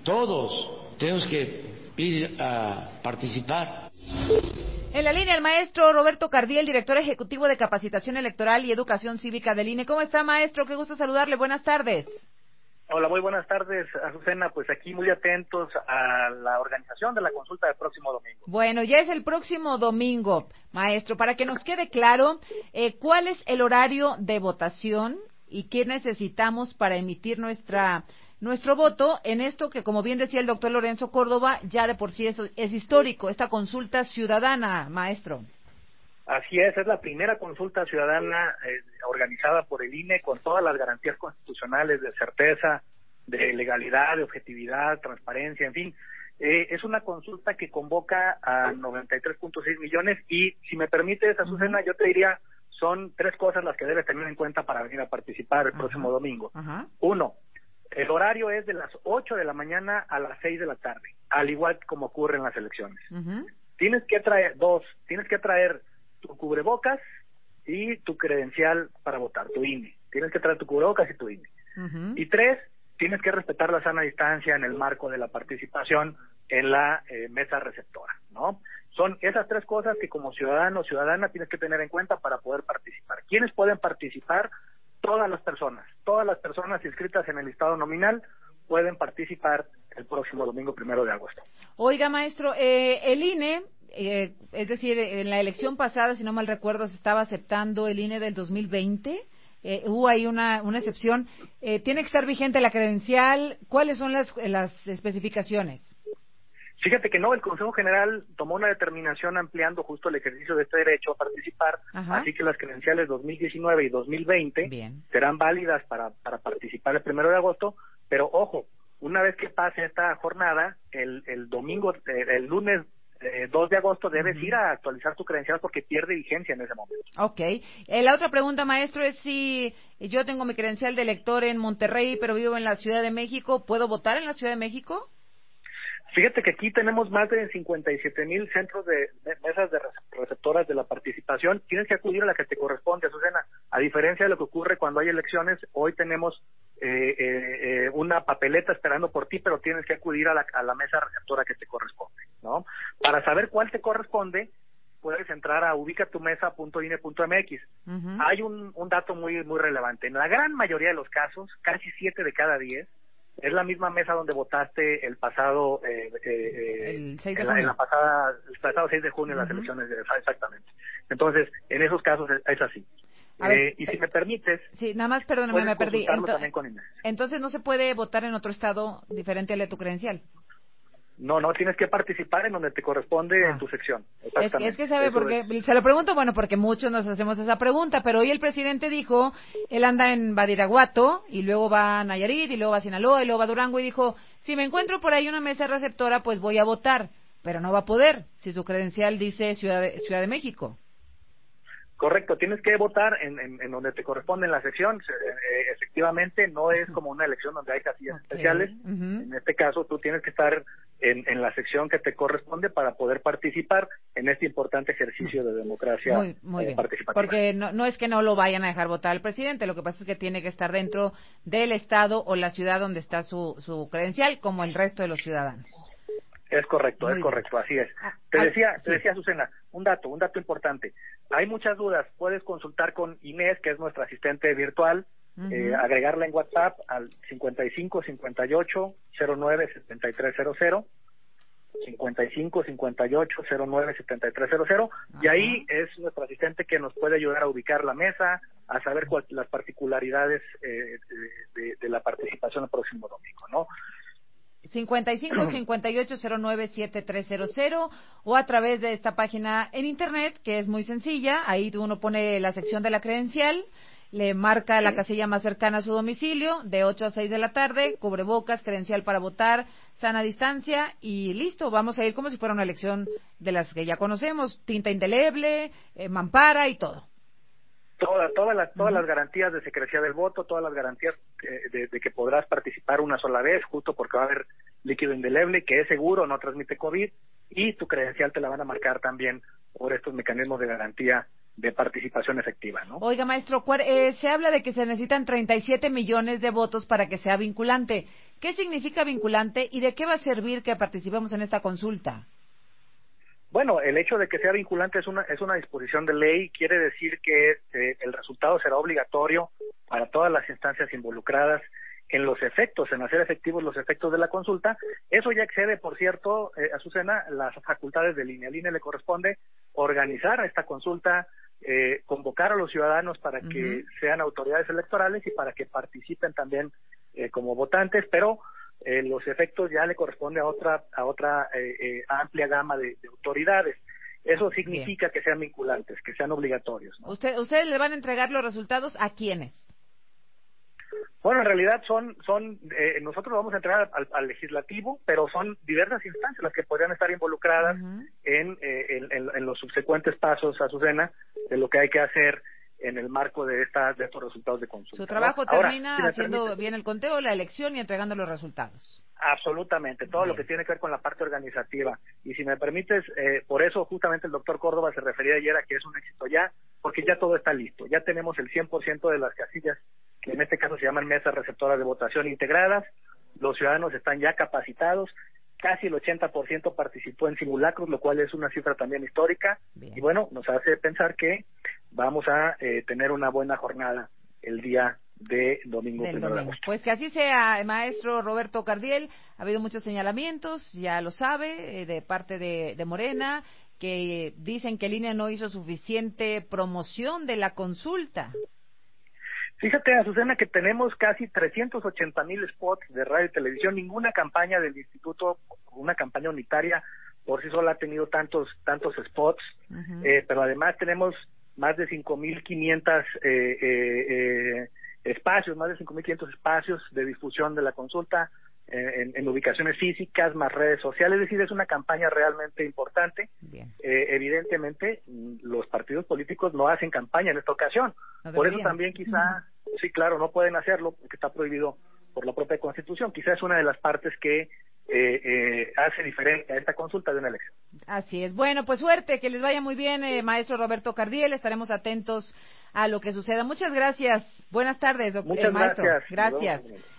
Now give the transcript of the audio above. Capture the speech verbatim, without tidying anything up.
Todos tenemos que ir a participar. En la línea el maestro Roberto Cardiel, director ejecutivo de Capacitación Electoral y Educación Cívica del I N E. ¿Cómo está, maestro? Qué gusto saludarle. Buenas tardes. Hola, muy buenas tardes, Azucena. Pues aquí muy atentos a la organización de la consulta del próximo domingo. Bueno, ya es el próximo domingo, maestro. Para que nos quede claro, eh, ¿cuál es el horario de votación y qué necesitamos para emitir nuestra nuestro voto en esto que, como bien decía el doctor Lorenzo Córdoba, ya de por sí es, es histórico, esta consulta ciudadana, maestro? Así es, es la primera consulta ciudadana eh, organizada por el I N E con todas las garantías constitucionales de certeza, de legalidad, de objetividad, transparencia, en fin. Eh, es una consulta que convoca a noventa y tres punto seis millones y, si me permites, Azucena, uh-huh. yo te diría, son tres cosas las que debes tener en cuenta para venir a participar el uh-huh. próximo domingo. Uh-huh. Uno, el horario es de las ocho de la mañana a las seis de la tarde, al igual que como ocurre en las elecciones. Uh-huh. Tienes que traer, dos, tienes que traer tu cubrebocas y tu credencial para votar, tu I N E. Tienes que traer tu cubrebocas y tu I N E. Uh-huh. Y tres, tienes que respetar la sana distancia en el marco de la participación en la eh, mesa receptora, ¿no? Son esas tres cosas que como ciudadano o ciudadana tienes que tener en cuenta para poder participar. ¿Quiénes pueden participar? Todas las personas. Todas las personas inscritas en el listado nominal pueden participar el próximo domingo primero de agosto. Oiga, maestro, eh, el I N E, eh, es decir, en la elección pasada, si no mal recuerdo, se estaba aceptando el I N E del dos mil veinte. Eh, hubo ahí una, una excepción. Eh, ¿Tiene que estar vigente la credencial? ¿Cuáles son las, las especificaciones? Fíjate que no, el Consejo General tomó una determinación ampliando justo el ejercicio de este derecho a participar, Ajá. así que las credenciales dos mil diecinueve y dos mil veinte Bien. serán válidas para, para participar el primero de agosto, pero ojo, una vez que pase esta jornada, el, el domingo, el, el lunes eh, dos de agosto debes uh-huh. ir a actualizar tu credencial porque pierde vigencia en ese momento. Ok. Eh, la otra pregunta, maestro, es si yo tengo mi credencial de elector en Monterrey, pero vivo en la Ciudad de México, ¿puedo votar en la Ciudad de México? Fíjate que aquí tenemos más de cincuenta y siete mil centros de, de mesas de receptoras de la participación. Tienes que acudir a la que te corresponde, Azucena. A diferencia de lo que ocurre cuando hay elecciones, hoy tenemos eh, eh, una papeleta esperando por ti, pero tienes que acudir a la, a la mesa receptora que te corresponde, ¿no? Para saber cuál te corresponde, puedes entrar a ubicatumesa punto i n e punto m x. Uh-huh. Hay un, un dato muy muy relevante. En la gran mayoría de los casos, casi siete de cada diez, es la misma mesa donde votaste el pasado eh, eh, el seis de en, junio. La, en la pasada el pasado seis de junio en uh-huh. las elecciones de, exactamente. Entonces, en esos casos es, es así. A eh, ver, y si me permites, sí, nada más, perdóname, me perdí. Ento- también con Inés. Entonces, ¿no se puede votar en otro estado diferente al de tu credencial? No, no, tienes que participar en donde te corresponde ah. en tu sección. Es que, es que sabe por qué, se lo pregunto, bueno, porque muchos nos hacemos esa pregunta, pero hoy el presidente dijo, él anda en Badiraguato, y luego va a Nayarit, y luego va a Sinaloa, y luego va a Durango, y dijo, si me encuentro por ahí una mesa receptora, pues voy a votar, pero no va a poder, si su credencial dice Ciudad de, Ciudad de México. Correcto, tienes que votar en, en, en donde te corresponde en la sección. Eh, efectivamente, no es como una elección donde hay casillas okay. especiales. Uh-huh. En este caso, tú tienes que estar en, en la sección que te corresponde para poder participar en este importante ejercicio de democracia muy, muy eh, bien. participativa. Porque no, no es que no lo vayan a dejar votar al presidente, lo que pasa es que tiene que estar dentro del estado o la ciudad donde está su, su credencial, como el resto de los ciudadanos. Es correcto, Muy es correcto, bien. así es. Ah, te ah, decía, sí. te decía Azucena, un dato, un dato importante. Hay muchas dudas, puedes consultar con Inés, que es nuestra asistente virtual, uh-huh. eh, agregarla en WhatsApp al cincuenta y cinco cincuenta y ocho cero nueve setenta y tres cero cero, cincuenta y cinco cincuenta y ocho cero nueve setenta y tres cero cero, uh-huh. y ahí es nuestra asistente que nos puede ayudar a ubicar la mesa, a saber cuál, las particularidades eh, de, de, de la participación el próximo domingo, ¿no? cincuenta y cinco cincuenta y ocho cero nueve setenta y tres cero cero o a través de esta página en internet, que es muy sencilla. Ahí uno pone la sección de la credencial, le marca la casilla más cercana a su domicilio, de ocho a seis de la tarde, cubrebocas, credencial para votar, sana distancia, y listo, vamos a ir como si fuera una elección de las que ya conocemos, tinta indeleble, eh, mampara y todo. Todas, todas las, todas uh-huh. las garantías de secrecía del voto, todas las garantías de, de, de que podrás participar una sola vez, justo porque va a haber líquido indeleble, que es seguro, no transmite COVID, y tu credencial te la van a marcar también por estos mecanismos de garantía de participación efectiva, ¿no? Oiga, maestro, eh, se habla de que se necesitan treinta y siete millones de votos para que sea vinculante. ¿Qué significa vinculante y de qué va a servir que participemos en esta consulta? Bueno, el hecho de que sea vinculante es una es una disposición de ley, quiere decir que eh, el resultado será obligatorio para todas las instancias involucradas en los efectos, en hacer efectivos los efectos de la consulta. Eso ya excede, por cierto, eh, Azucena, las facultades del I N E. Al I N E le corresponde organizar esta consulta, eh, convocar a los ciudadanos para uh-huh. que sean autoridades electorales y para que participen también eh, como votantes, pero eh, los efectos ya le corresponde a otra a otra eh, eh, amplia gama de, de autoridades. Eso significa Bien. que sean vinculantes, que sean obligatorios, ¿no? ¿Usted, ¿Ustedes le van a entregar los resultados a quiénes? Bueno, en realidad son, son eh, nosotros lo vamos a entregar al, al legislativo, pero son diversas instancias las que podrían estar involucradas uh-huh. en, eh, en, en, en los subsecuentes pasos, Azucena, de lo que hay que hacer en el marco de, esta, de estos resultados de consulta. Su trabajo ¿no? termina Ahora, si haciendo permite, bien el conteo, la elección y entregando los resultados. Absolutamente, todo bien. Lo que tiene que ver con la parte organizativa. Y si me permites, eh, por eso justamente el doctor Córdoba se refería ayer a que es un éxito ya, porque ya todo está listo. Ya tenemos el cien por ciento de las casillas, que en este caso se llaman mesas receptoras de votación integradas. Los ciudadanos están ya capacitados. Casi el ochenta por ciento participó en simulacros, lo cual es una cifra también histórica. Bien. Y bueno, nos hace pensar que vamos a eh, tener una buena jornada el día de domingo primero de agosto. Pues que así sea, maestro Roberto Cardiel. Ha habido muchos señalamientos, ya lo sabe, eh, de parte de, de Morena, que dicen que el I N E no hizo suficiente promoción de la consulta. Fíjate, Azucena, que tenemos casi trescientos ochenta mil spots de radio y televisión. Ninguna campaña del instituto, una campaña unitaria, por sí sola ha tenido tantos tantos spots, uh-huh. eh, pero además tenemos más de cinco mil quinientos eh, eh, eh, espacios, más de cinco mil quinientos espacios de difusión de la consulta eh, en, en ubicaciones físicas, más redes sociales. Es decir, es una campaña realmente importante. Eh, evidentemente, los partidos políticos no hacen campaña en esta ocasión. No por eso también quizá, uh-huh. sí, claro, no pueden hacerlo porque está prohibido por la propia Constitución. Quizá es una de las partes que Eh, eh, hace diferente a esta consulta de una elección. Así es. Bueno, pues suerte, que les vaya muy bien, eh, maestro Roberto Cardiel. Estaremos atentos a lo que suceda. Muchas gracias. Buenas tardes, doctor. Muchas eh, maestro. gracias. Gracias.